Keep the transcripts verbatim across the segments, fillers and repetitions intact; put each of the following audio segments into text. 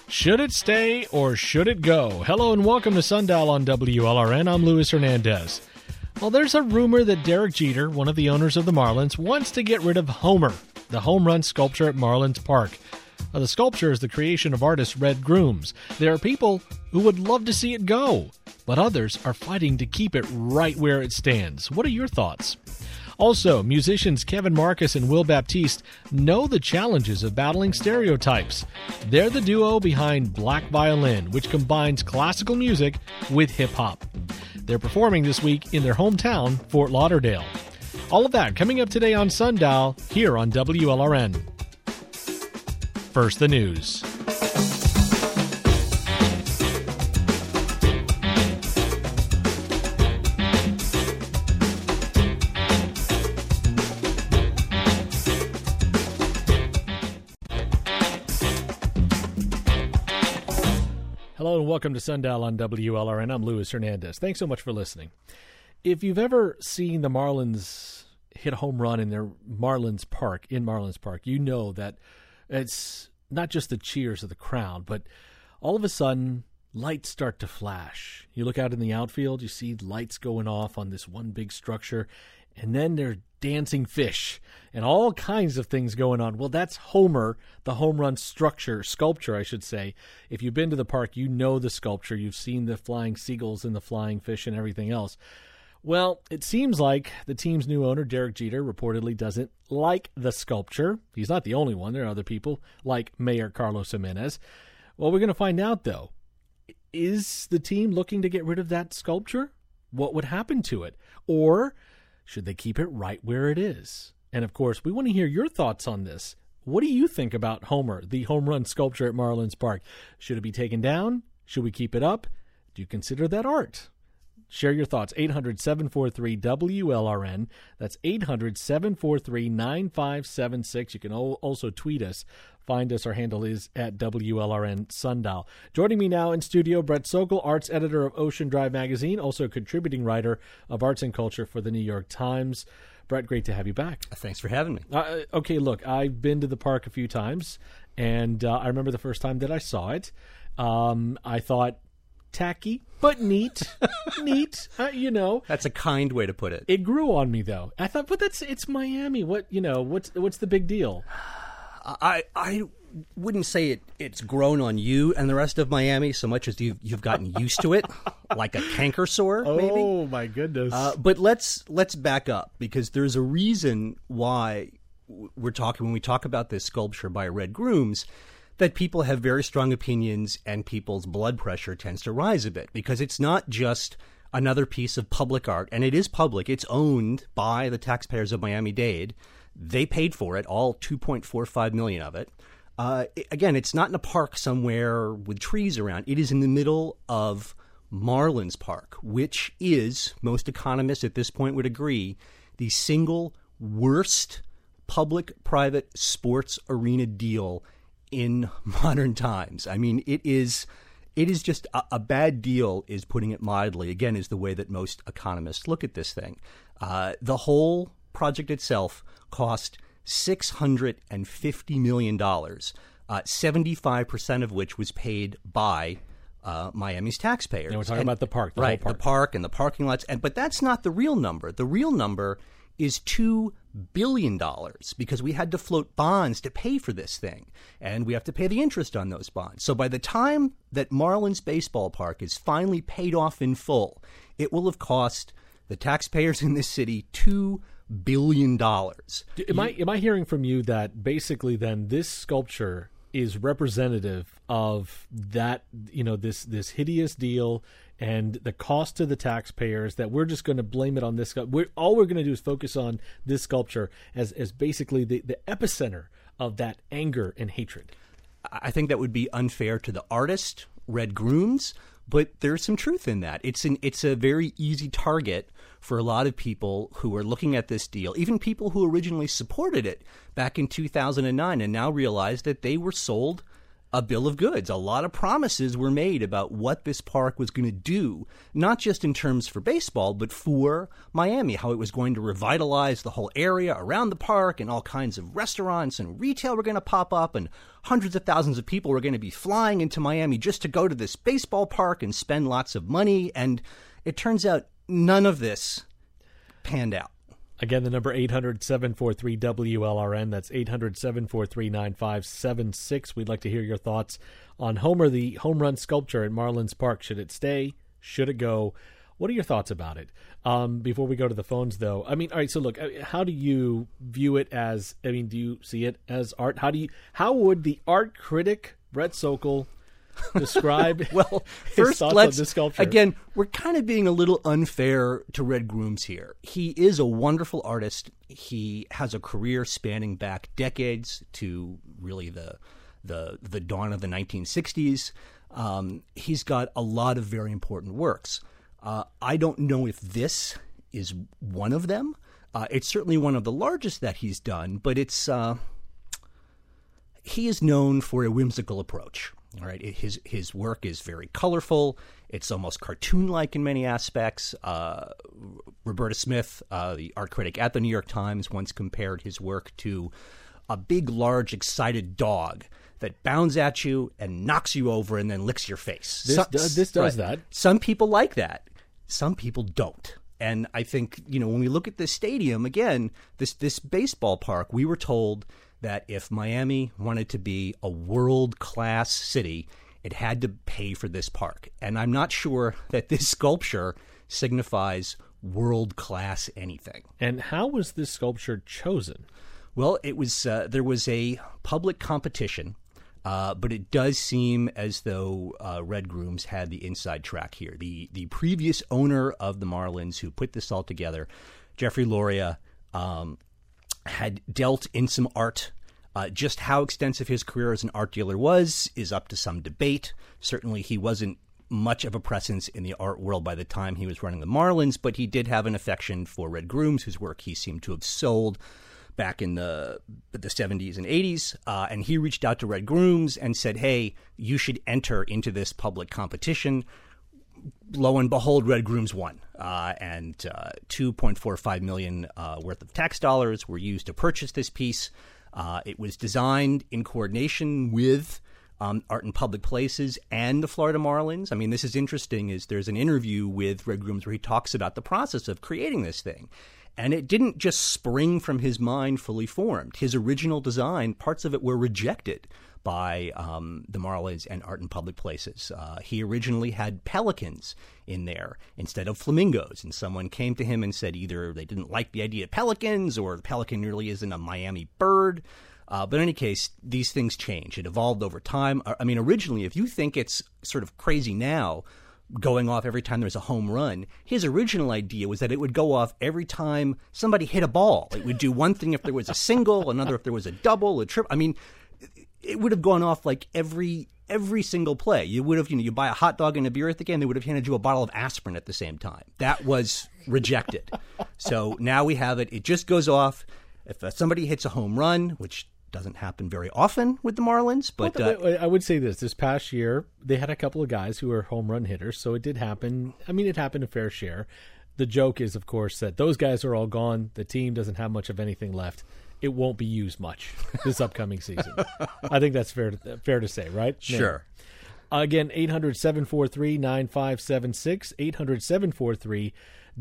Should it stay or should it go? Hello and welcome to Sundial on W L R N. I'm Luis Hernandez. Well, there's a rumor that Derek Jeter, one of the owners of the Marlins, wants to get rid of Homer, the home run sculpture at Marlins Park. Now, the sculpture is the creation of artist Red Grooms. There are people who would love to see it go, but others are fighting to keep it right where it stands. What are your thoughts? Also, musicians Kevin Marcus and Will Baptiste know the challenges of battling stereotypes. They're the duo behind Black Violin, which combines classical music with hip-hop. They're performing this week in their hometown, Fort Lauderdale. All of that coming up today on Sundial, here on W L R N. First, the news. Hello and welcome to Sundial on W L R N. I'm Luis Hernandez. Thanks so much for listening. If you've ever seen the Marlins hit a home run in their Marlins Park, in Marlins Park, you know that it's not just the cheers of the crowd, but all of a sudden, lights start to flash. You look out in the outfield, you see lights going off on this one big structure, and then there's dancing fish and all kinds of things going on. Well, that's Homer, the home run structure, sculpture, I should say. If you've been to the park, you know the sculpture. You've seen the flying seagulls and the flying fish and everything else. Well, it seems like the team's new owner, Derek Jeter, reportedly doesn't like the sculpture. He's not the only one. There are other people, like Mayor Carlos Jimenez. Well, we're going to find out, though. Is the team looking to get rid of that sculpture? What would happen to it? Or should they keep it right where it is? And, of course, we want to hear your thoughts on this. What do you think about Homer, the home run sculpture at Marlins Park? Should it be taken down? Should we keep it up? Do you consider that art? Share your thoughts. eight hundred, seven four three, W L R N. That's eight hundred, seven four three, nine five seven six. You can also tweet us. Find us. Our handle is at W L R N Sundial. Joining me now in studio, Brett Sokol, arts editor of Ocean Drive Magazine, also contributing writer of arts and culture for the New York Times. Brett, great to have you back. Thanks for having me. Uh, okay, look, I've been to the park a few times, and uh, I remember the first time that I saw it. Um, I thought, tacky, but neat, neat, uh, you know. That's a kind way to put it. It grew on me, though. I thought, but that's, it's Miami. What, you know, what's, what's the big deal? I, I wouldn't say it, it's grown on you and the rest of Miami so much as you've, you've gotten used to it, like a canker sore, maybe. Oh, my goodness. Uh, but let's, let's back up, because there's a reason why we're talking, when we talk about this sculpture by Red Grooms, that people have very strong opinions and people's blood pressure tends to rise a bit, because it's not just another piece of public art, and it is public. It's owned by the taxpayers of Miami-Dade. They paid for it, all two point four five million dollars of it. Uh, again, it's not in a park somewhere with trees around. It is in the middle of Marlins Park, which is, most economists at this point would agree, the single worst public-private sports arena deal in modern times. I mean, it is it is just a, a bad deal, is putting it mildly, again, is the way that most economists look at this thing. Uh, the whole project itself cost six hundred fifty million dollars, uh, seventy-five percent of which was paid by uh, Miami's taxpayers. And we're talking and, about the park, the right, whole park. the park and the parking lots. And But that's not the real number. The real number is two billion dollars, because we had to float bonds to pay for this thing, and we have to pay the interest on those bonds. So by the time that Marlins Baseball Park is finally paid off in full, it will have cost the taxpayers in this city two billion dollars. Am I, am I hearing from you that basically then this sculpture is representative of that, you know, this this hideous deal and the cost to the taxpayers, that we're just going to blame it on this? We're, all we're going to do is focus on this sculpture as, as basically the, the epicenter of that anger and hatred? I think that would be unfair to the artist, Red Grooms, but there's some truth in that. It's an it's a very easy target for a lot of people who are looking at this deal, even people who originally supported it back in two thousand nine and now realize that they were sold a bill of goods. A lot of promises were made about what this park was going to do, not just in terms for baseball, but for Miami, how it was going to revitalize the whole area around the park, and all kinds of restaurants and retail were going to pop up, and hundreds of thousands of people were going to be flying into Miami just to go to this baseball park and spend lots of money. And it turns out none of this panned out. Again, the number eight hundred, seven four three, W L R N. That's eight hundred, seven four three, nine five seven six. We'd like to hear your thoughts on Homer, the home run sculpture at Marlins Park. Should it stay? Should it go? What are your thoughts about it? Um, before we go to the phones, though, I mean, all right, so look, how do you view it as, I mean, do you see it as art? How do you, how would the art critic, Brett Sokol, describe well his first thoughts let's on this sculpture? Again, we're kind of being a little unfair to Red Grooms here. He is a wonderful artist. He has a career spanning back decades to really the the the dawn of the nineteen sixties. Um, he's got a lot of very important works. Uh, I don't know if this is one of them. Uh, it's certainly one of the largest that he's done, but it's uh, he is known for a whimsical approach. All right, his his work is very colorful. It's almost cartoon-like in many aspects. Uh, Roberta Smith, uh, the art critic at the New York Times, once compared his work to a big, large, excited dog that bounds at you and knocks you over and then licks your face. This, Some, does, this does right. that. Some people like that. Some people don't. And I think, you know, when we look at this stadium, again, this this baseball park, we were told that if Miami wanted to be a world-class city, it had to pay for this park. And I'm not sure that this sculpture signifies world-class anything. And how was this sculpture chosen? Well, it was uh, there was a public competition, uh, but it does seem as though uh, Red Grooms had the inside track here. The the previous owner of the Marlins who put this all together, Jeffrey Loria, um, had dealt in some art. Uh, just how extensive his career as an art dealer was is up to some debate. Certainly he wasn't much of a presence in the art world by the time he was running the Marlins, but he did have an affection for Red Grooms, whose work he seemed to have sold back in the the seventies and eighties. Uh, and he reached out to Red Grooms and said, hey, you should enter into this public competition. Lo and behold, Red Grooms won, uh, and uh, two point four five million dollars uh, worth of tax dollars were used to purchase this piece. Uh, it was designed in coordination with um, Art in Public Places and the Florida Marlins. I mean, this is interesting. Is there's an interview with Red Grooms where he talks about the process of creating this thing. And it didn't just spring from his mind fully formed. His original design, parts of it were rejected by um, the Marlins and Art in Public Places. Uh, he originally had pelicans in there instead of flamingos, and someone came to him and said either they didn't like the idea of pelicans or the pelican really isn't a Miami bird. Uh, but in any case, these things change. It evolved over time. I mean, originally, if you think it's sort of crazy now, going off every time there's a home run, his original idea was that it would go off every time somebody hit a ball. It would do one thing if there was a single, another if there was a double, a triple. I mean, it would have gone off like every every single play. You would have, you know, you buy a hot dog and a beer at the game, they would have handed you a bottle of aspirin at the same time. That was rejected. So now we have it. It just goes off if uh, somebody hits a home run, which doesn't happen very often with the Marlins. But well, uh, I would say this: this past year, they had a couple of guys who were home run hitters, so it did happen. I mean, it happened a fair share. The joke is, of course, that those guys are all gone. The team doesn't have much of anything left. It won't be used much this upcoming season. I think that's fair to, fair to say, right? Sure. Now, again, eight hundred, seven four three, nine five seven six, eight hundred, seven four three,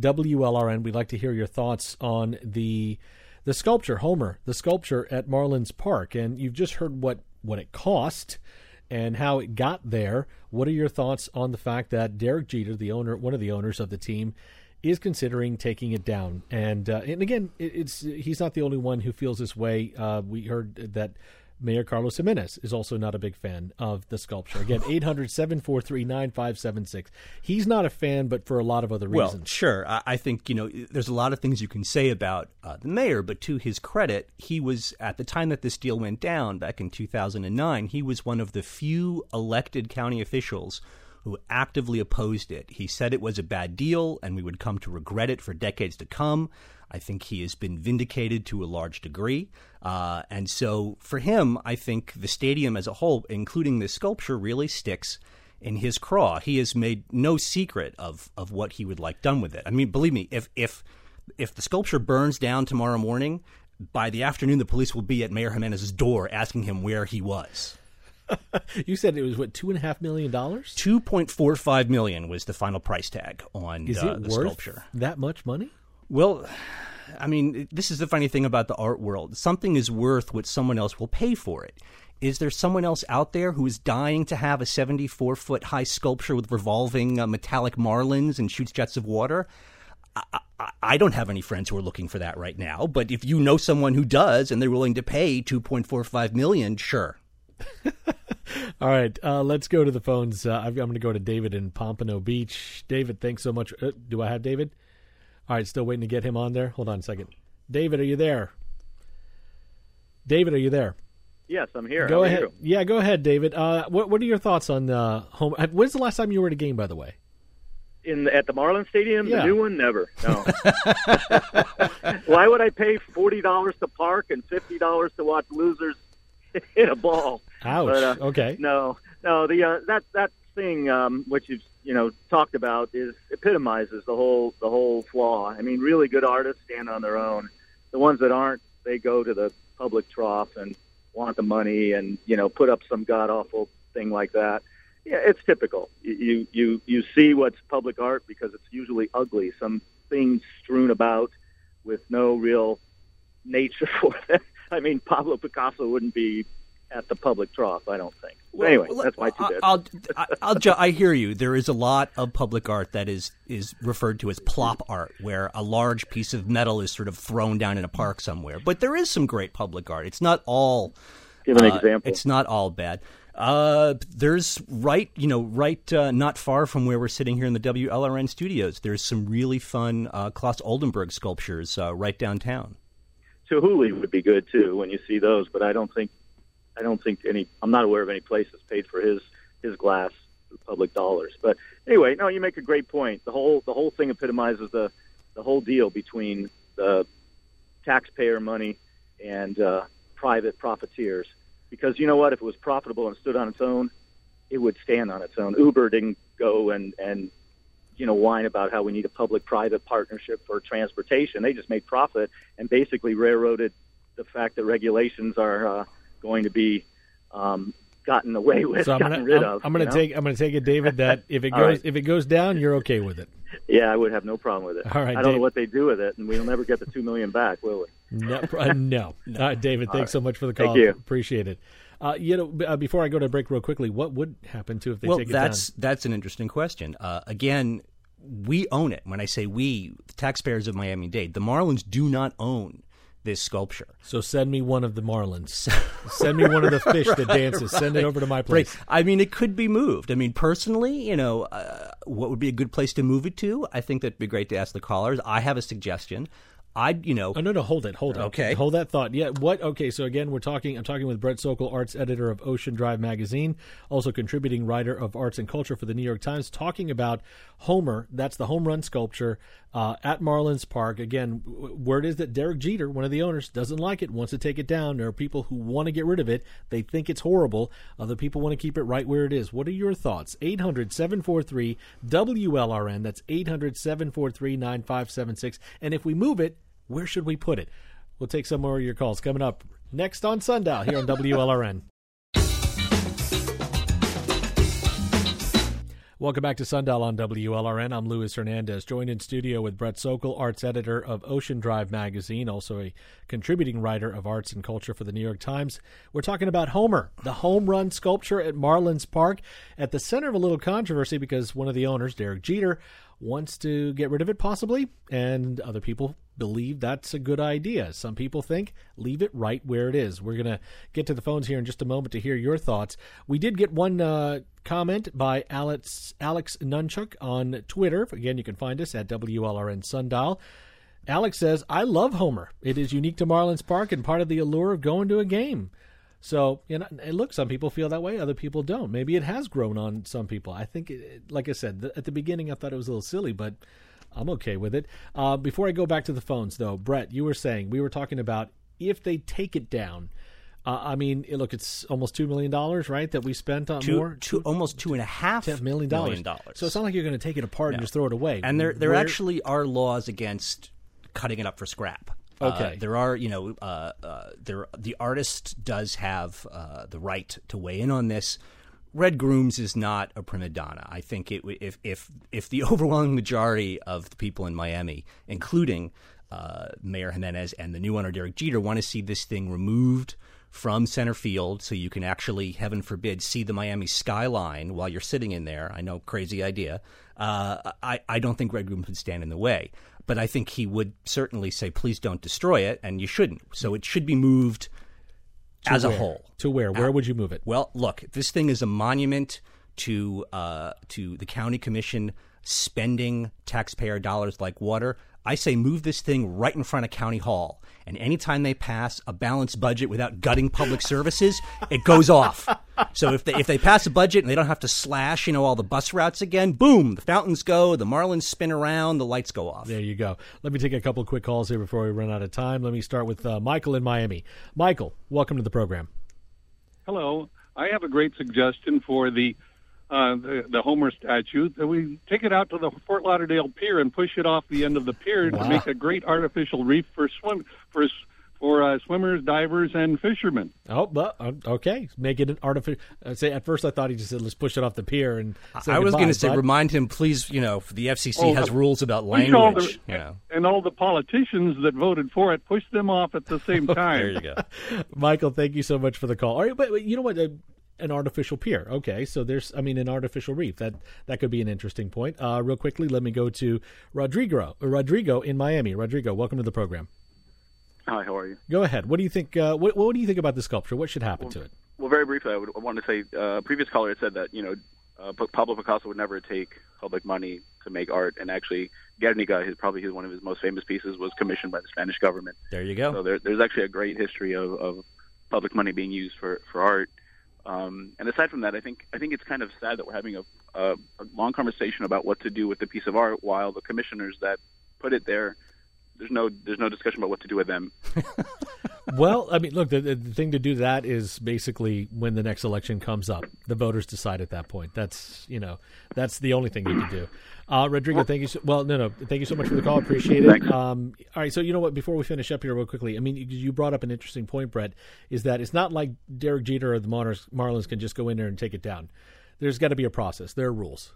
W L R N. We'd like to hear your thoughts on the the sculpture, Homer, the sculpture at Marlins Park. And you've just heard what, what it cost and how it got there. What are your thoughts on the fact that Derek Jeter, the owner, one of the owners of the team, is considering taking it down? And uh, and again, it, it's he's not the only one who feels this way. Uh, we heard that Mayor Carlos Jimenez is also not a big fan of the sculpture. Again, eight hundred, seven four three, nine five seven six. He's not a fan, but for a lot of other reasons. Well, sure. I, I think, you know, there's a lot of things you can say about uh, the mayor, but to his credit, he was, at the time that this deal went down back in two thousand nine, he was one of the few elected county officials who actively opposed it. He said it was a bad deal and we would come to regret it for decades to come. I think he has been vindicated to a large degree. Uh, and so for him, I think the stadium as a whole, including this sculpture, really sticks in his craw. He has made no secret of, of what he would like done with it. I mean, believe me, if if if the sculpture burns down tomorrow morning, by the afternoon the police will be at Mayor Jimenez's door asking him where he was. You said it was, what, two and a half million dollars? two point four five million dollars was the final price tag on Is uh, it the worth sculpture. That much money? Well, I mean, this is the funny thing about the art world. Something is worth what someone else will pay for it. Is there someone else out there who is dying to have a seventy-four foot high sculpture with revolving uh, metallic marlins and shoots jets of water? I, I, I don't have any friends who are looking for that right now. But if you know someone who does and they're willing to pay two point four five million dollars, sure. All right, uh, let's go to the phones. Uh, I'm going to go to David in Pompano Beach. David, thanks so much. Uh, do I have David? All right, still waiting to get him on there. Hold on a second. David, are you there? David, are you there? Yes, I'm here. Go How ahead. are you? Yeah, go ahead, David. Uh, what What are your thoughts on uh, home? When's the last time you were at a game, by the way? In the, at the Marlins Stadium, Yeah. the new one, never. No. Why would I pay forty dollars to park and fifty dollars to watch losers hit a ball? Ouch. But, uh, okay. No, no. The uh, that that thing um, which you've you know talked about is epitomizes the whole the whole flaw. I mean, really good artists stand on their own. The ones that aren't, they go to the public trough and want the money and you know put up some god awful thing like that. Yeah, it's typical. You you you see what's public art because it's usually ugly. Some things strewn about with no real nature for it. I mean, Pablo Picasso wouldn't be at the public trough, I don't think. But anyway, Well, that's my two bits. I'll, I'll, I'll, ju- I hear you. There is a lot of public art that is, is referred to as plop art, where a large piece of metal is sort of thrown down in a park somewhere. But there is some great public art. It's not all. Give an uh, example. It's not all bad. Uh, there's right, you know, right, uh, not far from where we're sitting here in the W L R N studios. There's some really fun uh, Klaus Oldenburg sculptures uh, right downtown. Chihuly would be good too when you see those, but I don't think I don't think any. I'm not aware of any place that's paid for his his glass with public dollars. But anyway, no, you make a great point. The whole the whole thing epitomizes the the whole deal between the taxpayer money and uh, private profiteers. Because you know what? If it was profitable and stood on its own, it would stand on its own. Uber didn't go and and you know whine about how we need a public-private partnership for transportation. They just made profit and basically railroaded the fact that regulations are uh, going to be um, gotten away with, So I'm gotten gonna, rid I'm, of. I'm gonna you know? take I'm gonna take it, David, that if it All goes right. if it goes down, you're okay with it. Yeah, I would have no problem with it. All right, I don't Dave. know what they do with it, and we'll never get the two million back, will we? No, uh, no. Uh, David, thanks so much for the call. Thank you. Appreciate it. Uh, you know, b- uh, before I go to break, real quickly, what would happen to if they well, take it that's down? that's an interesting question. Uh, again, we own it. When I say we, the taxpayers of Miami-Dade, the Marlins do not own this sculpture. So send me one of the Marlins. Send me one of the fish that dances. Send it over to my place. Right. I mean, it could be moved. I mean, personally, you know, uh, what would be a good place to move it to? I think that'd be great to ask the callers. I have a suggestion. I'd, you know, Oh no, no, hold it, hold it. Okay. hold that thought. Yeah, what? Okay, so again, we're talking. I'm talking with Brett Sokol, arts editor of Ocean Drive magazine, also contributing writer of arts and culture for the New York Times, talking about Homer. That's the home run sculpture uh, at Marlins Park. Again, w- word is that Derek Jeter, one of the owners, doesn't like it, wants to take it down. There are people who want to get rid of it. They think it's horrible. Other people want to keep it right where it is. What are your thoughts? eight hundred, seven four three, W L R N. That's eight hundred, seven four three, nine five seven six. And if we move it, where should we put it? We'll take some more of your calls coming up next on Sundial here on W L R N. Welcome back to Sundial on W L R N. I'm Luis Hernandez, joined in studio with Brett Sokol, arts editor of Ocean Drive magazine, also a contributing writer of arts and culture for the New York Times. We're talking about Homer, the home run sculpture at Marlins Park, at the center of a little controversy because one of the owners, Derek Jeter, wants to get rid of it possibly, and other people believe that's a good idea. Some people think leave it right where it is. We're going to get to the phones here in just a moment to hear your thoughts. We did get one uh, comment by Alex Alex Nunchuk on Twitter. Again, you can find us at W L R N Sundial. Alex says, I love Homer. It is unique to Marlins Park and part of the allure of going to a game. So, you know, and look, some people feel that way, other people don't. Maybe it has grown on some people. I think, it, like I said, the, at the beginning I thought it was a little silly, but I'm okay with it. Uh, before I go back to the phones, though, Brett, you were saying, we were talking about if they take it down. Uh, I mean, look, it's almost two million dollars, right, that we spent on two, more? Two, almost two and a half ten million dollars. million dollars. So it's not like you're going to take it apart No. and just throw it away. And there, there Where- actually are laws against cutting it up for scrap. Okay. Uh, there are, you know, uh, uh, there the artist does have uh, the right to weigh in on this. Red Grooms is not a prima donna. I think it, if if if the overwhelming majority of the people in Miami, including uh, Mayor Jimenez and the new owner Derek Jeter, want to see this thing removed from center field so you can actually, heaven forbid, see the Miami skyline while you're sitting in there. I know, crazy idea. Uh, I, I don't think Red Grooms would stand in the way. But I think he would certainly say, please don't destroy it, and you shouldn't. So it should be moved To as where? a whole. To where? Where Uh, would you move it? Well, look, this thing is a monument to uh, to the county commission spending taxpayer dollars like water. I say move this thing right in front of County Hall. And anytime they pass a balanced budget without gutting public services, it goes off. So if they if they pass a budget and they don't have to slash, you know, all the bus routes again, boom, the fountains go, the Marlins spin around, the lights go off. There you go. Let me take a couple of quick calls here before we run out of time. Let me start with uh, Michael in Miami. Michael, welcome to the program. Hello. I have a great suggestion for the uh, the, the Homer statue. That we take it out to the Fort Lauderdale Pier and push it off the end of the pier Wow. to make a great artificial reef for swim for for uh, swimmers, divers, and fishermen. Oh, but uh, okay. Make it an artificial. Uh, say at first I thought he just said let's push it off the pier and. Say I was going going to say, remind him, please. You know, the F C C Oh, has uh, rules about Push all language. the, You know, and all the politicians that voted for it, push them off at the same time. there you go. Michael, thank you so much for the call. All right, but, but you know what? Uh, an artificial pier. Okay, so there's, I mean, an artificial reef. That that could be an interesting point. Uh, real quickly, let me go to Rodrigo. Rodrigo in Miami. Rodrigo, welcome to the program. Hi, how are you? Go ahead. What do you think? Uh, what, what do you think about the sculpture? What should happen Well, to it? Well, very briefly, I would I wanted to say, uh, a previous caller had said that, you know, uh, P- Pablo Picasso would never take public money to make art, and actually Guernica, his, probably his, one of his most famous pieces, was commissioned by the Spanish government. There you go. So there, there's actually a great history of, of public money being used for, for art. Um, and aside from that, I think I think it's kind of sad that we're having a, a, a long conversation about what to do with the piece of art, while the commissioners that put it there, there's no there's no discussion about what to do with them. Well, I mean, look, the, the thing to do that is basically when the next election comes up, the voters decide at that point. That's, you know, that's the only thing you can do. Uh, Rodrigo, thank you. So, well, no, no, thank you so much for the call. Appreciate it. Thanks. Um, all right, so you know what? Before we finish up here, real quickly, I mean, you, you brought up an interesting point, Brett, is that it's not like Derek Jeter or the Marlins, Marlins can just go in there and take it down. There's got to be a process. There are rules.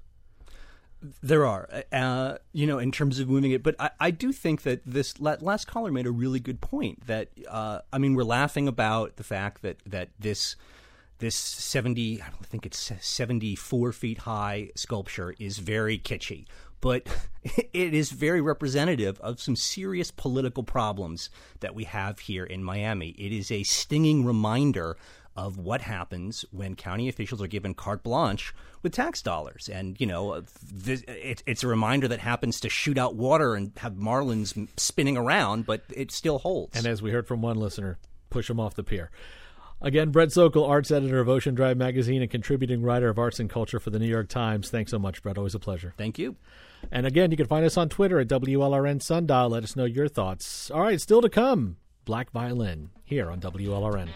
There are, uh, you know, in terms of moving it. But I, I do think that this last caller made a really good point. That uh, I mean, we're laughing about the fact that that this this seventy, I don't think it's seventy-four feet high sculpture is very kitschy, but it is very representative of some serious political problems that we have here in Miami. It is a stinging reminder of what happens when county officials are given carte blanche with tax dollars. And, you know, this, it, it's a reminder that happens to shoot out water and have Marlins spinning around, but it still holds. And as we heard from one listener, push them off the pier. Again, Brett Sokol, arts editor of Ocean Drive Magazine and contributing writer of arts and culture for the New York Times. Thanks so much, Brett. Always a pleasure. Thank you. And again, you can find us on Twitter at W L R N Sundial. Let us know your thoughts. All right, still to come, Black Violin here on W L R N.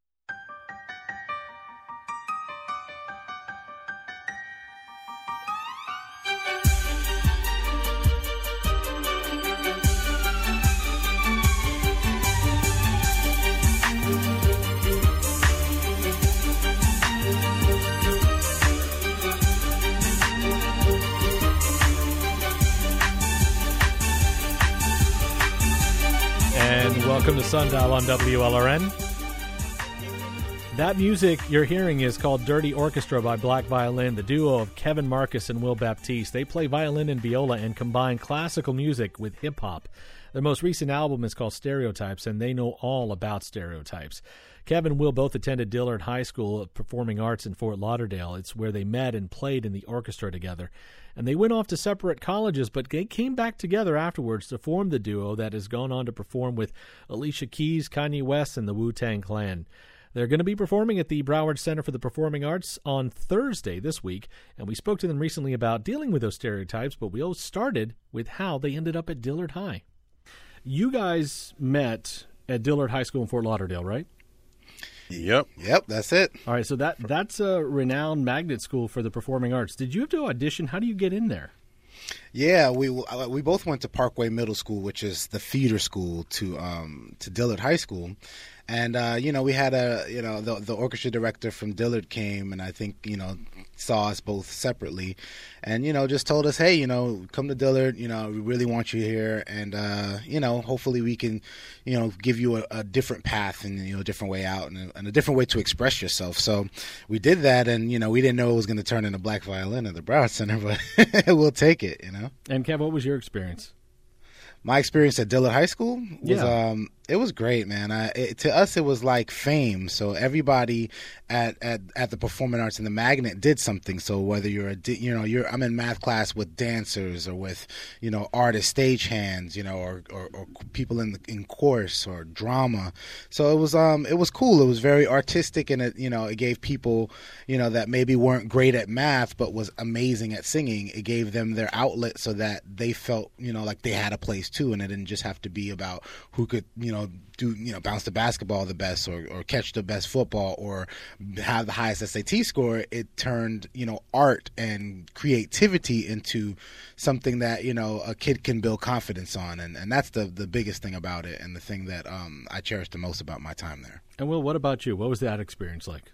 And welcome to Sundial on W L R N. That music you're hearing is called Dirty Orchestra by Black Violin, the duo of Kevin Marcus and Will Baptiste. They play violin and viola and combine classical music with hip-hop. Their most recent album is called Stereotypes, and they know all about stereotypes. Kevin and Will both attended Dillard High School of Performing Arts in Fort Lauderdale. It's where they met and played in the orchestra together. And they went off to separate colleges, but they came back together afterwards to form the duo that has gone on to perform with Alicia Keys, Kanye West, and the Wu-Tang Clan. They're going to be performing at the Broward Center for the Performing Arts on Thursday this week, and we spoke to them recently about dealing with those stereotypes, but we all started with how they ended up at Dillard High. You guys met at Dillard High School in Fort Lauderdale, right? Yep. Yep, that's it. All right, so that that's a renowned magnet school for the performing arts. Did you have to audition? How do you get in there? Yeah, we we both went to Parkway Middle School, which is the feeder school to um, to Dillard High School. And, uh, you know, we had a, you know, the, the orchestra director from Dillard came and I think, you know, saw us both separately and, you know, just told us, hey, you know, come to Dillard, you know, we really want you here. And, uh, you know, hopefully we can, you know, give you a, a different path and, you know, a different way out and a, and a different way to express yourself. So we did that. And, you know, we didn't know it was going to turn into Black Violin at the Broward Center, but we'll take it, you know. And Kev, what was your experience? My experience at Dillard High School was Yeah. um, it was great, man. I, it, to us, it was like fame. So everybody at, at, at the Performing Arts and the Magnet did something. So whether you're a di- you know you're I'm in math class with dancers or with you know artists, stagehands, you know, or, or, or people in the, in chorus or drama. So it was um it was cool. It was very artistic, and it you know it gave people you know that maybe weren't great at math but was amazing at singing. It gave them their outlet so that they felt you know like they had a place too, and it didn't just have to be about who could you know do you know bounce the basketball the best or, or catch the best football or have the highest S A T score. It turned you know art and creativity into something that you know a kid can build confidence on, and, and that's the the biggest thing about it and the thing that um, I cherish the most about my time there. And Will, what about you? What was that experience like?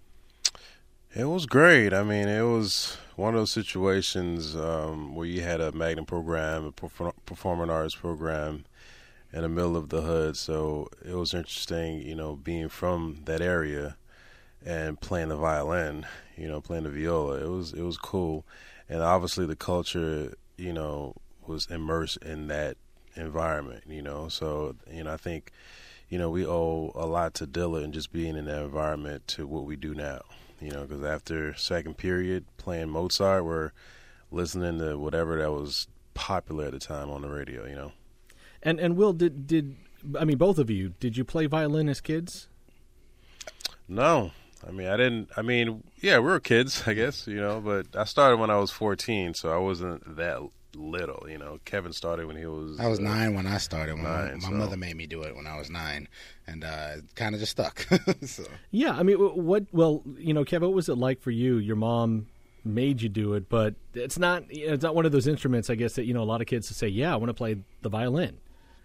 It was great. I mean, it was one of those situations um, where you had a magnet program, a perform- performing arts program in the middle of the hood. So it was interesting, you know, being from that area and playing the violin, you know, playing the viola. It was it was cool. And obviously the culture, you know, was immersed in that environment, you know. So, you know, I think, you know, we owe a lot to Dillard and just being in that environment to what we do now. You know, because after second period playing Mozart, we're listening to whatever that was popular at the time on the radio, you know. And and Will, did did I mean both of you? Did you play violin as kids? No, I mean I didn't. I mean, yeah, we were kids, I guess, you know. But I started when I was fourteen, so I wasn't that little, you know. Kevin started when he was. I was uh, nine when I started. When nine, my, my so. mother made me do it when I was nine, and uh, it kind of just stuck. so. Yeah, I mean, what? Well, you know, Kev, what was it like for you? Your mom made you do it, but it's not. It's not one of those instruments, I guess, that you know a lot of kids say, "Yeah, I want to play the violin."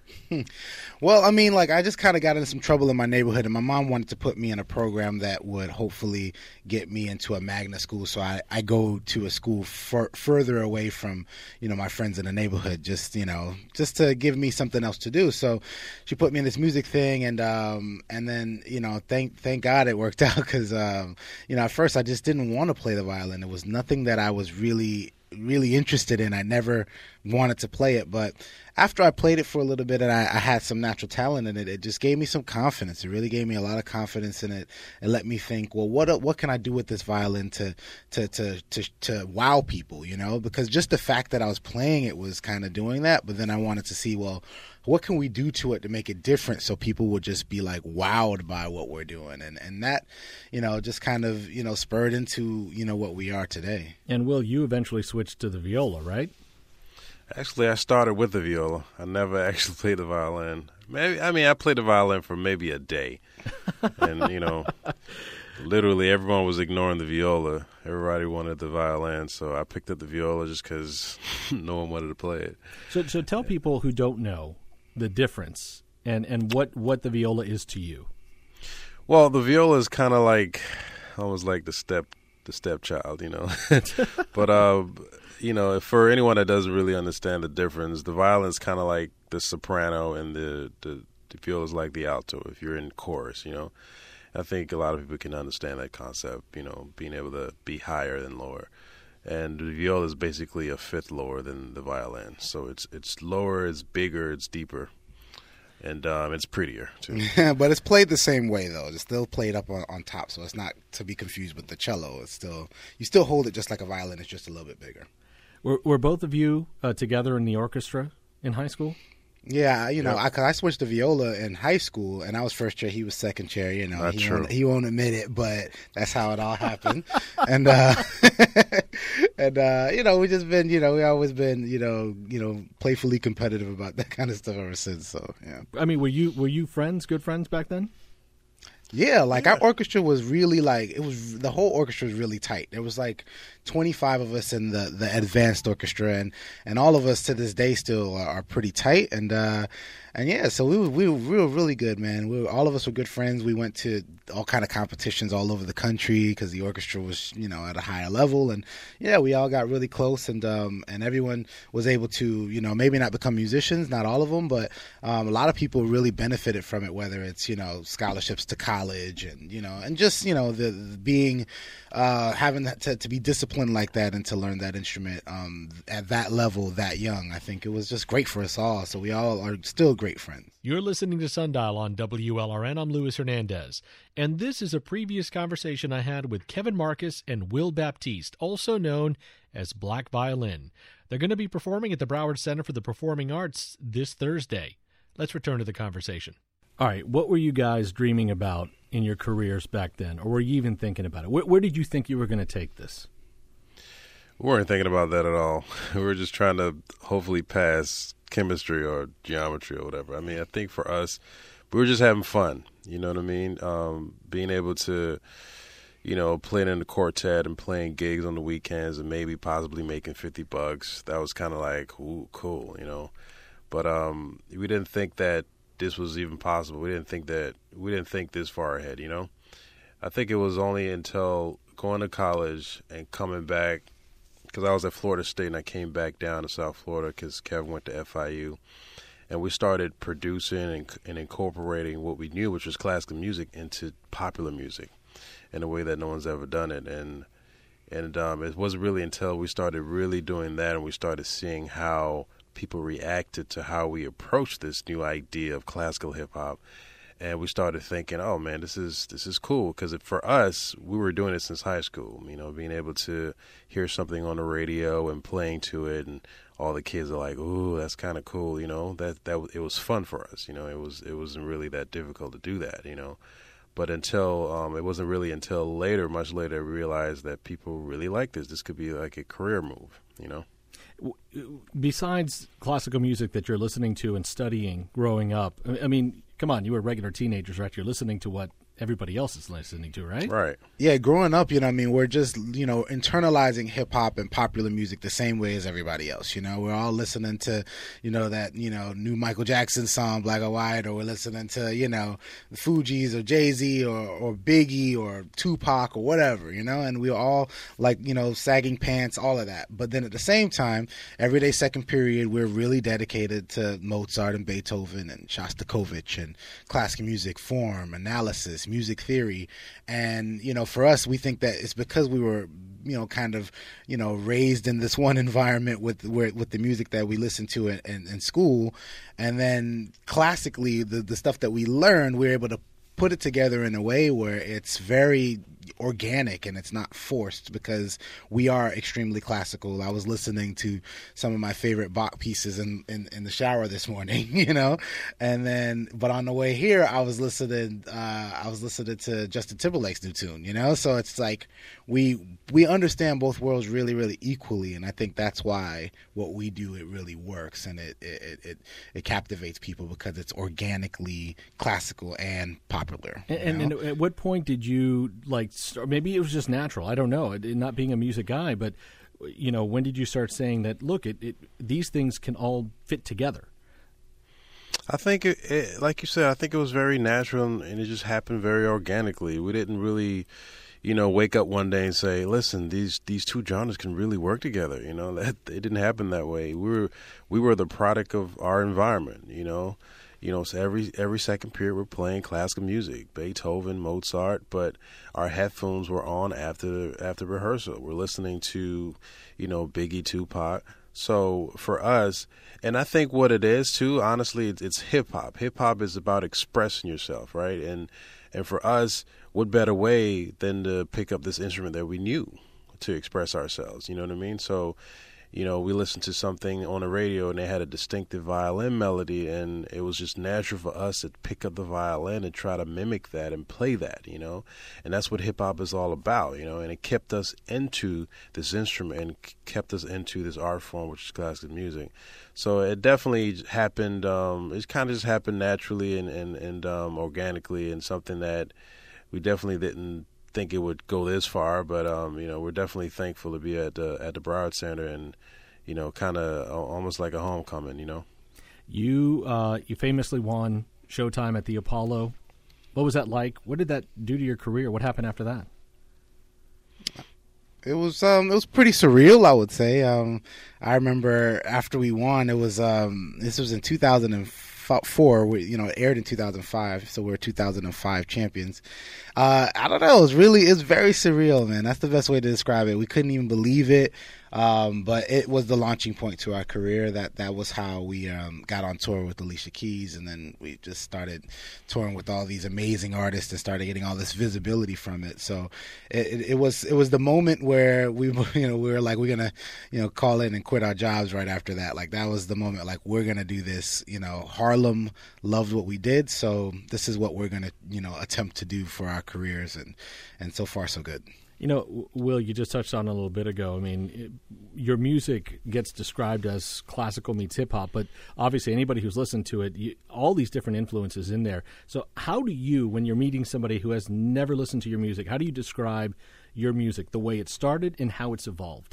Well, I mean, like I just kind of got into some trouble in my neighborhood, and my mom wanted to put me in a program that would hopefully get me into a magnet school. So I, I go to a school fur- further away from, you know, my friends in the neighborhood, just you know, just to give me something else to do. So she put me in this music thing, and um, and then you know, thank thank God it worked out because um, you know, at first I just didn't want to play the violin. It was nothing that I was really. really interested in. I never wanted to play it, but after I played it for a little bit and I, I had some natural talent in it, it just gave me some confidence. It really gave me a lot of confidence in it. It let me think, well, what what can I do with this violin to to to to, to wow people, you know? Because just the fact that I was playing it was kind of doing that, but then I wanted to see, well, what can we do to it to make it different so people would just be like wowed by what we're doing, and and that you know just kind of you know spurred into you know what we are today. And Will, you eventually switched to the viola, right? Actually, I started with the viola. I never actually played the violin. Maybe I mean I played the violin for maybe a day, and you know, literally everyone was ignoring the viola. Everybody wanted the violin, so I picked up the viola just because no one wanted to play it. So, so tell people who don't know the difference and, and what, what the viola is to you. Well, the viola is kind of like almost like the step the stepchild, you know. But uh, you know, for anyone that doesn't really understand the difference, the violin is kind of like the soprano, and the, the the viola is like the alto. If you're in chorus, you know, I think a lot of people can understand that concept. You know, being able to be higher than lower. And the viola is basically a fifth lower than the violin, so it's it's lower, it's bigger, it's deeper, and um, it's prettier too. But it's played the same way though. It's still played up on, on top, so it's not to be confused with the cello. It's still you still hold it just like a violin. It's just a little bit bigger. Were, were both of you uh, together in the orchestra in high school? Yeah, you know, Yep. I, cause I switched to viola in high school, and I was first chair. He was second chair. You know, Not he true. won't, he won't admit it, but that's how it all happened. and uh, and uh, you know, we just been, you know, we always been, you know, you know, playfully competitive about that kind of stuff ever since. So yeah, I mean, were you were you friends, good friends back then? yeah. Like our orchestra was really like it was. The whole orchestra was really tight. There was like twenty-five of us in the the advanced orchestra, and and all of us to this day still are, are pretty tight. And uh, and yeah, so we were, we were we were really good, man. We were, all of us were good friends. We went to all kind of competitions all over the country because the orchestra was, you know, at a higher level. And yeah, we all got really close, and um and everyone was able to, you know, maybe not become musicians, not all of them, but um, a lot of people really benefited from it. Whether it's, you know, scholarships to college, and you know, and just, you know, the, the being uh, having to, to be disciplined like that and to learn that instrument um, at that level that young. I think it was just great for us all. So we all are still great friends. You're listening to Sundial on W L R N. I'm Luis Hernandez, and this is a previous conversation I had with Kevin Marcus and Will Baptiste, also known as Black Violin. They're going to be performing at the Broward Center for the Performing Arts this Thursday. Let's return to the conversation. All right, what were you guys dreaming about in your careers back then, or were you even thinking about it? Where, where did you think you were going to take this? We weren't thinking about that at all. We were just trying to hopefully pass chemistry or geometry or whatever. I mean, I think for us, we were just having fun. You know what I mean? Um, being able to, you know, playing in the quartet and playing gigs on the weekends and maybe possibly making fifty bucks. That was kind of like, ooh, cool, you know. But um, we didn't think that this was even possible. We didn't think that we didn't think this far ahead, you know. I think it was only until going to college and coming back, because I was at Florida State and I came back down to South Florida because Kevin went to F I U, and we started producing and, and incorporating what we knew, which was classical music, into popular music in a way that no one's ever done it. And and um, it wasn't really until we started really doing that and we started seeing how people reacted to how we approached this new idea of classical hip hop. And we started thinking, oh man, this is this is cool, because for us, we were doing it since high school. You know, being able to hear something on the radio and playing to it, and all the kids are like, "Ooh, that's kind of cool." You know, that that it was fun for us. You know, it was it wasn't really that difficult to do that. You know, but until um, it wasn't really until later, much later, we realized that people really like this. This could be like a career move. You know. Besides classical music that you're listening to and studying growing up, I mean, come on, you were regular teenagers, right? You're listening to what everybody else is listening to, right? Right. Yeah, growing up, you know, I mean, we're just, you know, internalizing hip hop and popular music the same way as everybody else. You know, we're all listening to, you know, that, you know, new Michael Jackson song, Black or White, or we're listening to, you know, the Fugees or Jay-Z or, or Biggie or Tupac or whatever, you know, and we're all like, you know, sagging pants, all of that. But then at the same time, everyday second period, we're really dedicated to Mozart and Beethoven and Shostakovich and classical music, form, analysis, music theory. And, you know, for us, we think that it's because we were, you know, kind of, you know, raised in this one environment with where, with the music that we listened to in, in, in school. And then classically, the, the stuff that we learned, we were able to put it together in a way where it's very organic and it's not forced, because we are extremely classical. I was listening to some of my favorite Bach pieces in, in, in the shower this morning, you know, and then, but on the way here, I was listening, uh, I was listening to Justin Timberlake's new tune, you know, so it's like we, we understand both worlds really, really equally. And I think that's why what we do, it really works, and it, it, it, it captivates people because it's organically classical and popular. And, and, and at what point did you, like, start, maybe it was just natural, I don't know, it, not being a music guy, but, you know, when did you start saying that, look, it, it these things can all fit together? I think, it, it, like you said, I think it was very natural, and it just happened very organically. We didn't really, you know, wake up one day and say, listen, these these two genres can really work together. You know, that it didn't happen that way. We were we were the product of our environment, you know. You know, so every every second period we're playing classical music, Beethoven, Mozart, but our headphones were on after after rehearsal. We're listening to, you know, Biggie, Tupac. So for us, and I think what it is too, honestly, it's, it's hip hop. Hip hop is about expressing yourself, right? And and for us, what better way than to pick up this instrument that we knew to express ourselves? You know what I mean? So, you know, we listened to something on the radio and they had a distinctive violin melody, and it was just natural for us to pick up the violin and try to mimic that and play that, you know. And that's what hip hop is all about, you know. And it kept us into this instrument and kept us into this art form, which is classical music. So it definitely happened. Um, it kind of just happened naturally and and, and um, organically, and something that we definitely didn't think it would go this far, but um, you know, we're definitely thankful to be at the at the Broward Center, and you know, kind of almost like a homecoming. You know, you uh, you famously won Showtime at the Apollo. What was that like? What did that do to your career? What happened after that? It was um, it was pretty surreal, I would say. Um, I remember after we won, it was um, this was in two thousand four. We, you know, it aired in two thousand five, so we're two thousand five champions. Uh, I don't know. It was really, it's very surreal, man. That's the best way to describe it. We couldn't even believe it. Um, but it was the launching point to our career. That that was how we um, got on tour with Alicia Keys, and then we just started touring with all these amazing artists and started getting all this visibility from it. So it, it, it was it was the moment where we you know we were like, we're gonna you know call in and quit our jobs right after that. Like that was the moment, like, we're gonna do this. You know, Harlem loved what we did, so this is what we're gonna you know attempt to do for our careers, and and so far so good. You know, Will, you just touched on it a little bit ago. I mean, it, your music gets described as classical meets hip-hop, but obviously anybody who's listened to it, you, all these different influences in there. So how do you, when you're meeting somebody who has never listened to your music, how do you describe your music, the way it started and how it's evolved?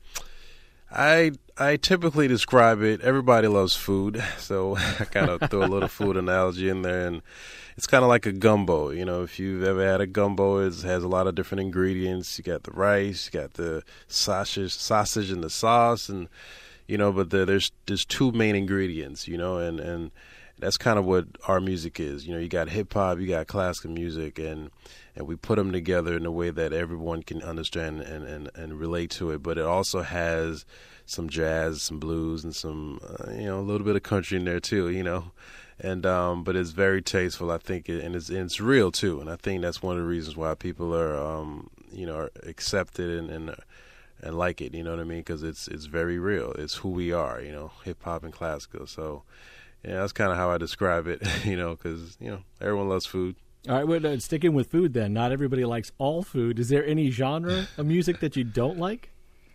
I I typically describe it, everybody loves food, so I kind of throw a little food analogy in there, and it's kind of like a gumbo. You know, if you've ever had a gumbo, it has a lot of different ingredients. You got the rice, you got the sausage, sausage and the sauce, and you know, but the, there's there's two main ingredients, you know, and and that's kind of what our music is. You know, you got hip hop, you got classical music, and and we put them together in a way that everyone can understand and, and, and relate to it. But it also has some jazz, some blues, and some, uh, you know, a little bit of country in there too, you know. And um, but it's very tasteful, I think, and it's and it's real too. And I think that's one of the reasons why people are, um, you know, are accepted and and, and like it. You know what I mean? Because it's it's very real. It's who we are, you know, hip hop and classical. So yeah, that's kind of how I describe it, you know, because you know everyone loves food. All right, well, uh, sticking with food then. Not everybody likes all food. Is there any genre of music that you don't like?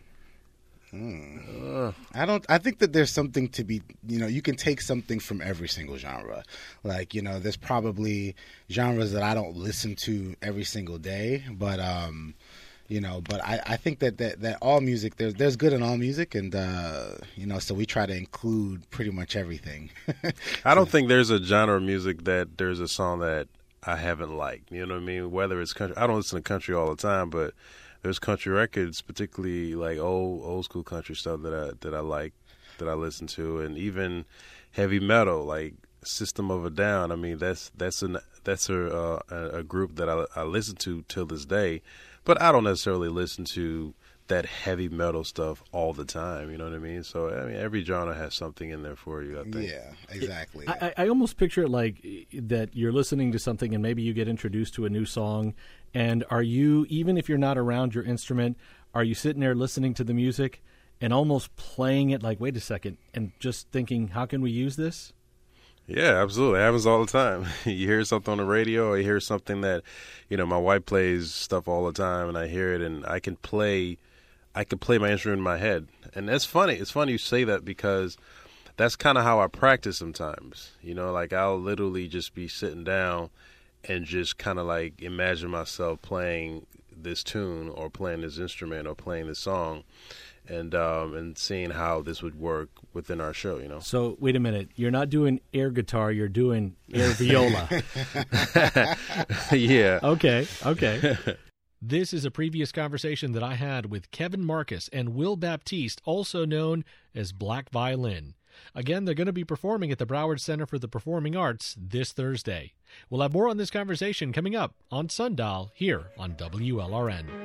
Hmm. I don't. I think that there's something to be. You know, you can take something from every single genre. Like, you know, there's probably genres that I don't listen to every single day, but um, you know, but I, I think that, that that all music, there's there's good in all music, and uh, you know, so we try to include pretty much everything. I don't think there's a genre of music that there's a song that I haven't liked. You know what I mean? Whether it's country, I don't listen to country all the time, but there's country records, particularly like old old school country stuff that I that I like, that I listen to, and even heavy metal like System of a Down. I mean, that's that's an that's a uh, a group that I, I listen to till this day, but I don't necessarily listen to that heavy metal stuff all the time. You know what I mean? So I mean, every genre has something in there for you, I think. Yeah, exactly. I, I almost picture it like that you're listening to something and maybe you get introduced to a new song, and are you, even if you're not around your instrument, are you sitting there listening to the music and almost playing it like, wait a second, and just thinking, how can we use this? Yeah, absolutely. It happens all the time. You hear something on the radio, or you hear something that, you know, my wife plays stuff all the time, and I hear it, and I can play I could play my instrument in my head. And that's funny. It's funny you say that, because that's kind of how I practice sometimes. You know, like I'll literally just be sitting down and just kind of like imagine myself playing this tune or playing this instrument or playing this song, and um, and seeing how this would work within our show, you know. So wait a minute. You're not doing air guitar. You're doing air viola. Yeah. Okay. Okay. This is a previous conversation that I had with Kevin Marcus and Will Baptiste, also known as Black Violin. Again, they're going to be performing at the Broward Center for the Performing Arts this Thursday. We'll have more on this conversation coming up on Sundial here on W L R N.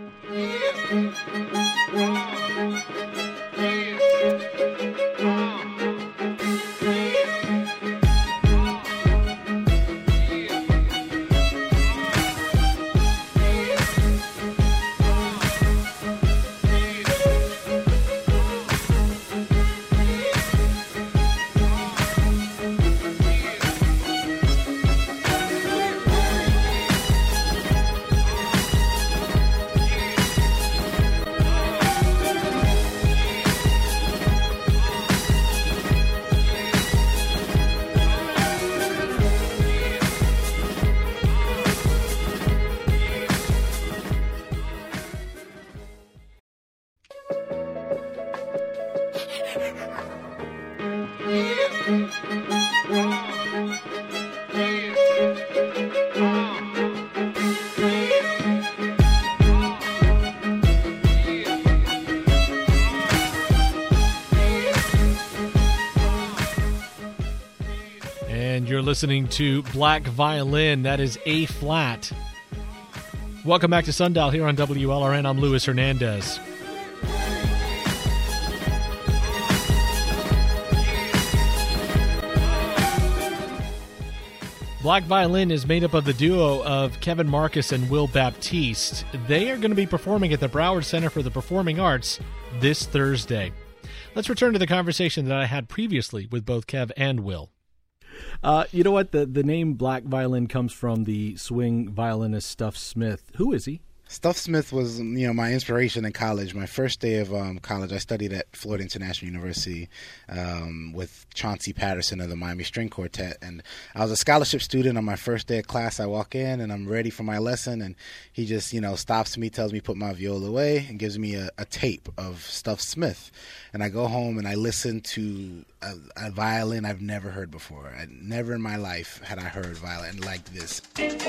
listening to Black Violin. That is A flat. Welcome back to Sundial here on W L R N. I'm Luis Hernandez. Black Violin is made up of the duo of Kevin Marcus and Will Baptiste. They are going to be performing at the Broward Center for the Performing Arts this Thursday. Let's return to the conversation that I had previously with both Kev and Will. Uh, you know what? The, the name Black Violin comes from the swing violinist Stuff Smith. Who is he? Stuff Smith was, you know, my inspiration in college. My first day of um, college, I studied at Florida International University um, with Chauncey Patterson of the Miami String Quartet. And I was a scholarship student. On my first day of class, I walk in and I'm ready for my lesson. And he just, you know, stops me, tells me to put my viola away, and gives me a, a tape of Stuff Smith. And I go home and I listen to a, a violin I've never heard before. I, never in my life had I heard violin like this.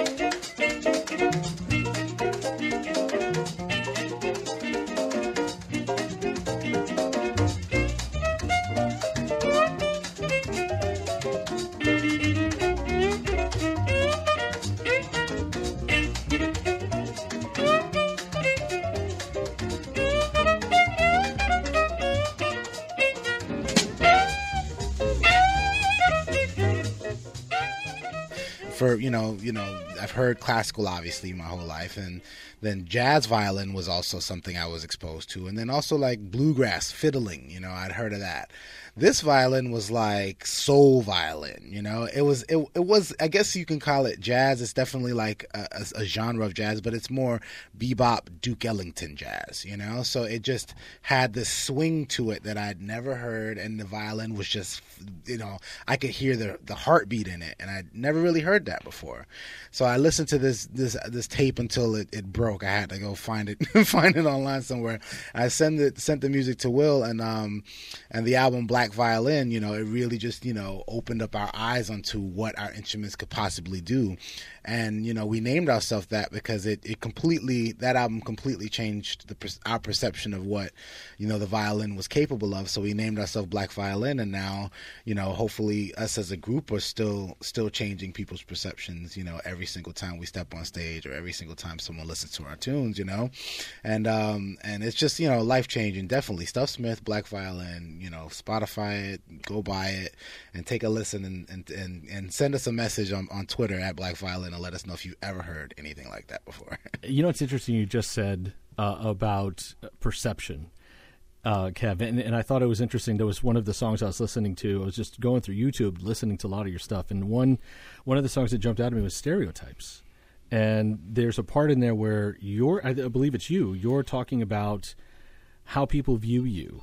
For, you know, you know, I've heard classical obviously my whole life, and then jazz violin was also something I was exposed to, and then also like bluegrass fiddling, you know, I'd heard of that. This violin was like soul violin, you know. It was, it, it was. I guess you can call it jazz. It's definitely like a, a, a genre of jazz, but it's more bebop, Duke Ellington jazz, you know. So it just had this swing to it that I'd never heard, and the violin was just, you know, I could hear the the heartbeat in it, and I'd never really heard that before. So I listened to this this this tape until it, it broke. I had to go find it find it online somewhere. I sent it sent the music to Will, and um and the album Black Violin, you know, it really just, you know, opened up our eyes onto what our instruments could possibly do. And, you know, we named ourselves that because it, it completely, that album completely changed the our perception of what, you know, the violin was capable of. So we named ourselves Black Violin, and now, you know, hopefully us as a group are still still changing people's perceptions, you know, every single time we step on stage or every single time someone listens to our tunes, you know. And um and it's just, you know, life changing. Definitely Stuff Smith, Black Violin, you know, Spotify it, go buy it and take a listen, and and, and, and send us a message on, on Twitter at Black Violin and let us know if you ever heard anything like that before. You know, it's interesting you just said uh, about perception, uh, Kev, and, and I thought it was interesting. There was one of the songs I was listening to. I was just going through YouTube, listening to a lot of your stuff, and one one of the songs that jumped out at me was Stereotypes. And there's a part in there where you're, I believe it's you, you're talking about how people view you,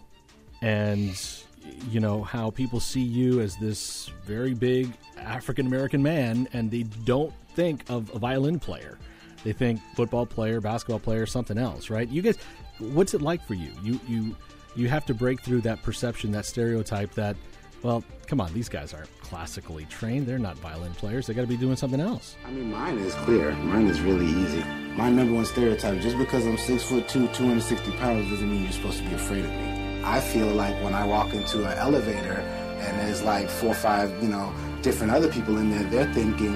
and you know, how people see you as this very big African-American man, and they don't think of a violin player. They think football player, basketball player, something else, right? You guys, what's it like for you? You you you have to break through that perception, that stereotype that, well, come on, these guys aren't classically trained. They're not violin players. They got to be doing something else. I mean, mine is clear. Mine is really easy. My number one stereotype, just because I'm six foot two, two hundred sixty pounds, doesn't mean you're supposed to be afraid of me. I feel like when I walk into an elevator and there's like four or five, you know, different other people in there, they're thinking,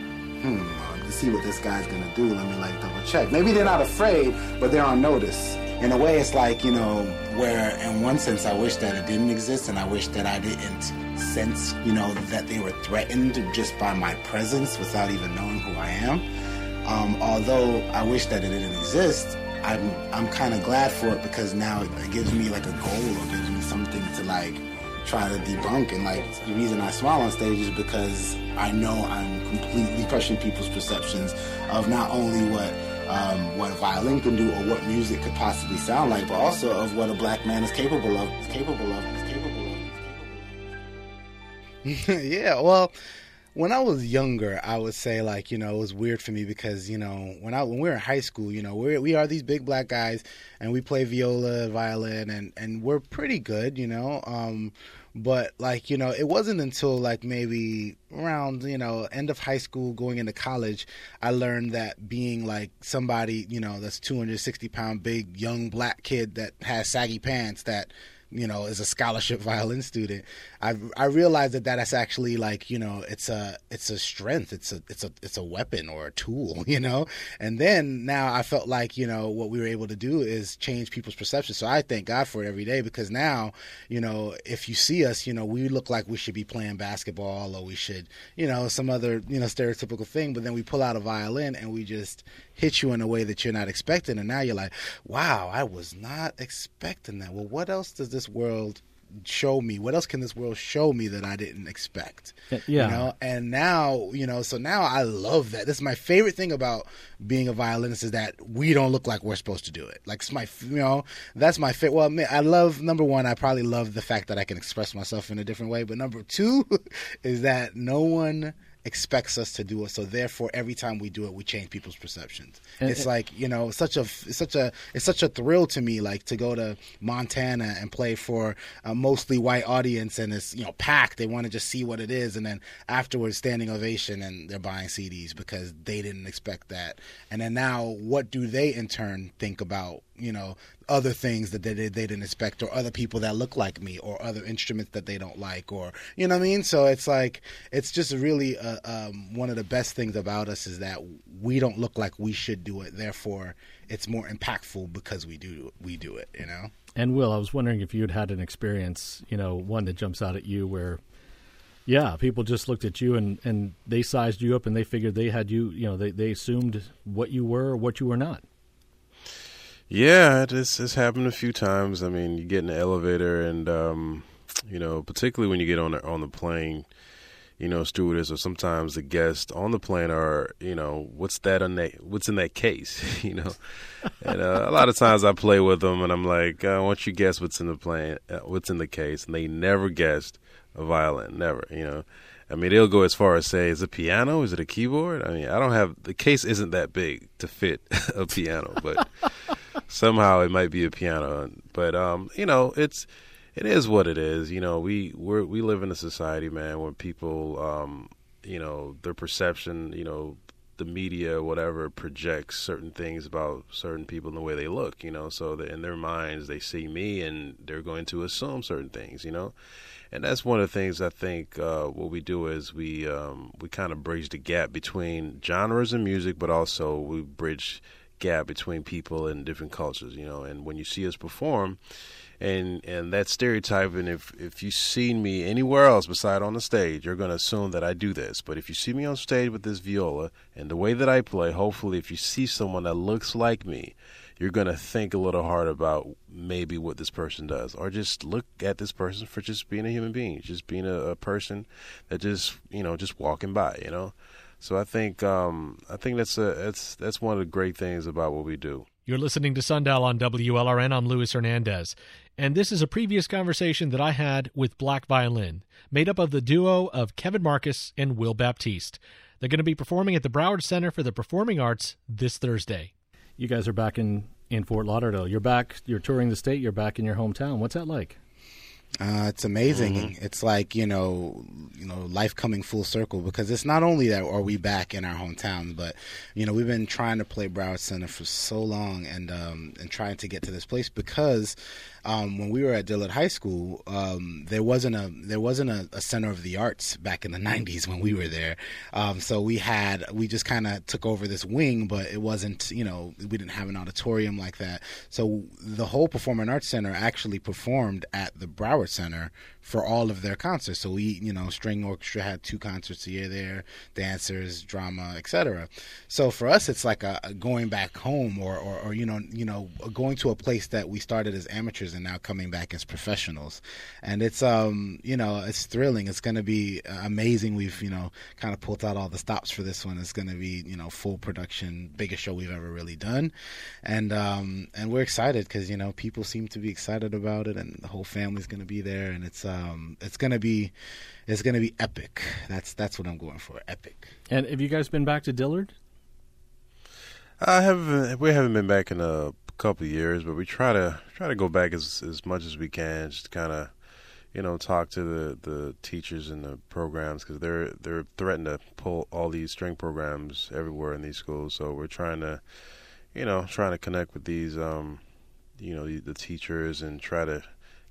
hmm, to see what this guy's gonna do, let me like double check. Maybe they're not afraid, but they're on notice. In a way, it's like, you know, where in one sense I wish that it didn't exist, and I wish that I didn't sense, you know, that they were threatened just by my presence without even knowing who I am. Um, although I wish that it didn't exist, I'm I'm kind of glad for it, because now it gives me like a goal, or gives me something to like try to debunk. And like the reason I smile on stage is because I know I'm completely crushing people's perceptions of not only what um, what a violin can do or what music could possibly sound like, but also of what a black man is capable of. Is capable of. Is capable of. Is capable of. Yeah, well. When I was younger, I would say, like, you know, it was weird for me because, you know, when I when we were in high school, you know, we we are these big black guys, and we play viola, violin, and, and we're pretty good, you know. Um, but, like, you know, it wasn't until, like, maybe around, you know, end of high school, going into college, I learned that being, like, somebody, you know, that's two hundred sixty pound, big, young black kid that has saggy pants, that you know, is a scholarship violin student, I I realized that that's actually like, you know, it's a it's a strength, it's a it's a it's a weapon or a tool, you know. And then now I felt like, you know, what we were able to do is change people's perception. So I thank God for it every day, because now, you know, if you see us, you know, we look like we should be playing basketball, or we should, you know, some other, you know, stereotypical thing. But then we pull out a violin and we just hit you in a way that you're not expecting, and now you're like, wow, I was not expecting that. Well, what else does this world show me? What else can this world show me that I didn't expect? Yeah. You know, and now, you know, so now I love that. This is my favorite thing about being a violinist, is that we don't look like we're supposed to do it. Like, it's my, you know, that's my favorite. Well, I love, number one, I probably love the fact that I can express myself in a different way. But number two is that no one expects us to do it, so therefore every time we do it, we change people's perceptions. And it's like, you know, such a it's such a it's such a thrill to me, like, to go to Montana and play for a mostly white audience, and it's, you know, packed. They want to just see what it is, and then afterwards, standing ovation, and they're buying C Ds because they didn't expect that. And then now, what do they in turn think about, you know, other things that they, they didn't expect, or other people that look like me, or other instruments that they don't like, or, you know what I mean? So it's like, it's just really uh, um, one of the best things about us is that we don't look like we should do it. Therefore, it's more impactful because we do we do it, you know? And Will, I was wondering if you had had an experience, you know, one that jumps out at you where, yeah, people just looked at you and, and they sized you up and they figured they had you, you know, they, they assumed what you were or what you were not. Yeah, it's it's happened a few times. I mean, you get in the elevator, and um, you know, particularly when you get on the on the plane, you know, stewardess or sometimes the guests on the plane are, you know, what's that on that? What's in that case? You know, and uh, a lot of times I play with them, and I'm like, I want you to guess what's in the plane, uh, what's in the case, and they never guessed a violin, never. You know, I mean, they'll go as far as say, is it a piano? Is it a keyboard? I mean, I don't have the case isn't that big to fit a piano, but. Somehow it might be a piano, but um, you know, it's it is what it is. You know, we we we live in a society, man, where people, um, you know, their perception, you know, the media, whatever, projects certain things about certain people and the way they look. You know, so that in their minds they see me and they're going to assume certain things. You know, and that's one of the things I think uh, what we do is we um, we kind of bridge the gap between genres of music, but also we bridge gap between people in different cultures, you know. And when you see us perform, and and that stereotype, and if if you've seen me anywhere else beside on the stage, you're going to assume that I do this. But if you see me on stage with this viola and the way that I play, hopefully if you see someone that looks like me, you're going to think a little hard about maybe what this person does, or just look at this person for just being a human being, just being a, a person that just, you know, just walking by, you know. So I think um, I think that's a, that's that's one of the great things about what we do. You're listening to Sundial on W L R N. I'm Luis Hernandez, and this is a previous conversation that I had with Black Violin, made up of the duo of Kevin Marcus and Will Baptiste. They're going to be performing at the Broward Center for the Performing Arts this Thursday. You guys are back in, in Fort Lauderdale. You're back. You're touring the state. You're back in your hometown. What's that like? Uh, it's amazing. Mm-hmm. It's like, you know, you know, life coming full circle, because it's not only that are we back in our hometown, but, you know, we've been trying to play Broward Center for so long, and um, and trying to get to this place because um, when we were at Dillard High School, um, there wasn't a there wasn't a, a center of the arts back in the nineties when we were there. Um, so we had we just kind of took over this wing, but it wasn't, you know, we didn't have an auditorium like that. So the whole Performing Arts Center actually performed at the Broward Center for all of their concerts. So we, you know, string orchestra had two concerts a year there, dancers, drama, et cetera. So for us, it's like a, a going back home, or, or, or you know, you know, going to a place that we started as amateurs and now coming back as professionals. And it's, um, you know, it's thrilling. It's going to be amazing. We've, you know, kind of pulled out all the stops for this one. It's going to be, you know, full production, biggest show we've ever really done. And, um, and we're excited because, you know, people seem to be excited about it, and the whole family's going to be there, and it's, Um, it's gonna be, it's gonna be epic. That's that's what I'm going for, epic. And have you guys been back to Dillard? I haven't. We haven't been back in a couple of years, but we try to try to go back as as much as we can. Just kind of, you know, talk to the, the teachers and the programs, because they're they're threatening to pull all these string programs everywhere in these schools. So we're trying to, you know, trying to connect with these, um, you know, the, the teachers and try to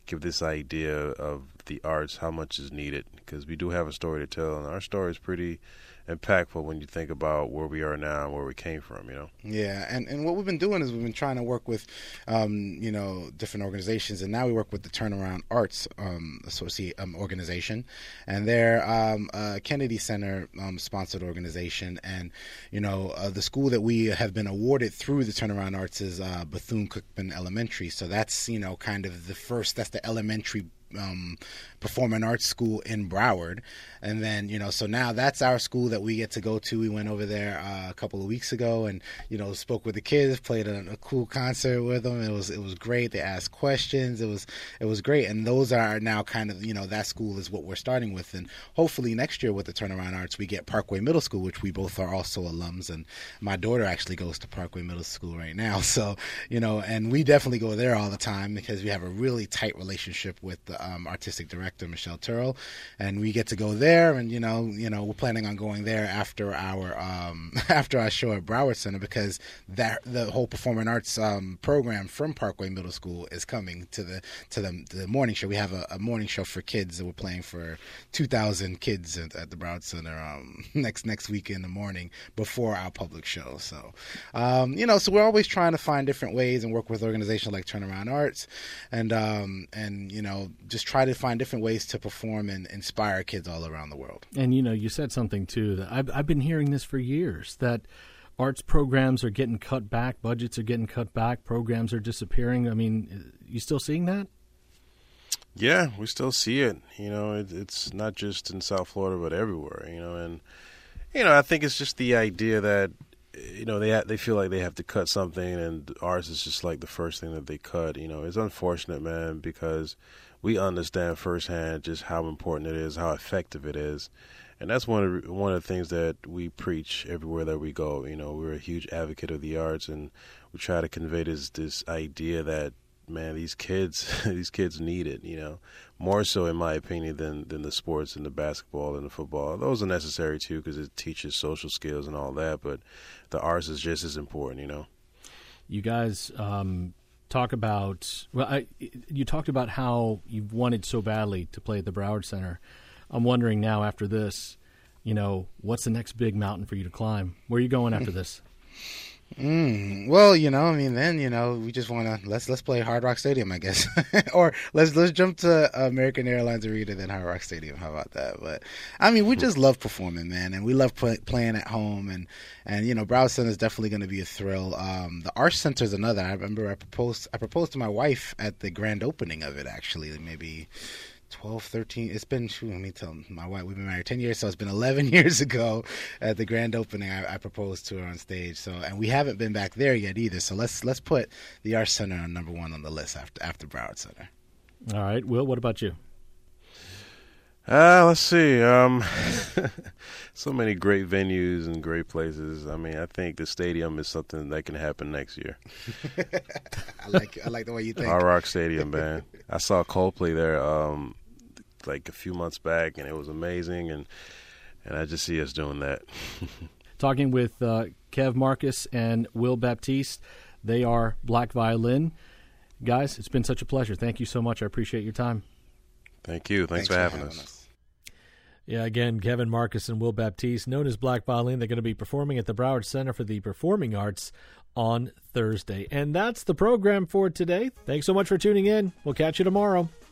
give this idea of the arts, how much is needed, because we do have a story to tell, and our story is pretty impactful when you think about where we are now and where we came from, you know? Yeah, and, and what we've been doing is we've been trying to work with, um, you know, different organizations, and now we work with the Turnaround Arts um, Associate um, organization, and they're um, a Kennedy Center um, sponsored organization, and, you know, uh, the school that we have been awarded through the Turnaround Arts is uh, Bethune-Cookman Elementary, so that's, you know, kind of the first, that's the elementary Um, performing arts school in Broward. And then, you know, so now that's our school that we get to go to. We went over there uh, a couple of weeks ago and, you know, spoke with the kids, played a, a cool concert with them. It was it was great. They asked questions. It was it was great. And those are now kind of, you know, that school is what we're starting with. And hopefully next year with the Turnaround Arts, we get Parkway Middle School, which we both are also alums. And my daughter actually goes to Parkway Middle School right now. So, you know, and we definitely go there all the time because we have a really tight relationship with the Um, artistic director Michelle Turrell, and we get to go there, and you know, you know, we're planning on going there after our um, after our show at Broward Center because that the whole performing arts um, program from Parkway Middle School is coming to the to the, the morning show. We have a, a morning show for kids that we're playing for two thousand kids at, at the Broward Center um, next next week in the morning before our public show. So, um, you know, so we're always trying to find different ways and work with organizations like Turnaround Arts, and um, and you know, just try to find different ways to perform and inspire kids all around the world. And, you know, you said something, too, that I've, I've been hearing this for years, that arts programs are getting cut back, budgets are getting cut back, programs are disappearing. I mean, you still seeing that? Yeah, we still see it. You know, it, it's not just in South Florida, but everywhere, you know. And, you know, I think it's just the idea that, you know, they ha- they feel like they have to cut something, and ours is just like the first thing that they cut. You know, it's unfortunate, man, because we understand firsthand just how important it is, how effective it is. And that's one of the, one of the things that we preach everywhere that we go. You know, we're a huge advocate of the arts, and we try to convey this this idea that, man, these kids these kids need it, you know, more so in my opinion than than the sports and the basketball and the football. Those are necessary too because it teaches social skills and all that, but the arts is just as important, you know. You guys um, talk about, well, I, you talked about how you wanted so badly to play at the Broward Center. I'm wondering now after this, you know, what's the next big mountain for you to climb? Where are you going after this? Mm, well, you know, I mean, then you know, we just want to let's let's play Hard Rock Stadium, I guess, or let's let's jump to American Airlines Arena, then Hard Rock Stadium. How about that? But I mean, we just love performing, man, and we love play, playing at home, and and you know, Broward Center is definitely going to be a thrill. Um, the Arts Center is another. I remember I proposed I proposed to my wife at the grand opening of it, actually, maybe twelve, thirteen, it's been, shoot, let me tell my wife, we've been married ten years, so it's been eleven years ago at the grand opening, I, I proposed to her on stage, so, and we haven't been back there yet either, so let's let's put the Arts Center on number one on the list after after Broward Center. All right, Will, what about you? Uh, let's see. Um, so many great venues and great places. I mean, I think the stadium is something that can happen next year. I like I like the way you think. Hard Rock Stadium, man. I saw Coldplay there um, like a few months back, and it was amazing, and and I just see us doing that. Talking with uh, Kev Marcus and Will Baptiste. They are Black Violin. Guys, it's been such a pleasure. Thank you so much. I appreciate your time. Thank you. Thanks, Thanks for, for having, having us. us. Yeah, again, Kevin Marcus and Will Baptiste, known as Black Violin. They're going to be performing at the Broward Center for the Performing Arts on Thursday. And that's the program for today. Thanks so much for tuning in. We'll catch you tomorrow.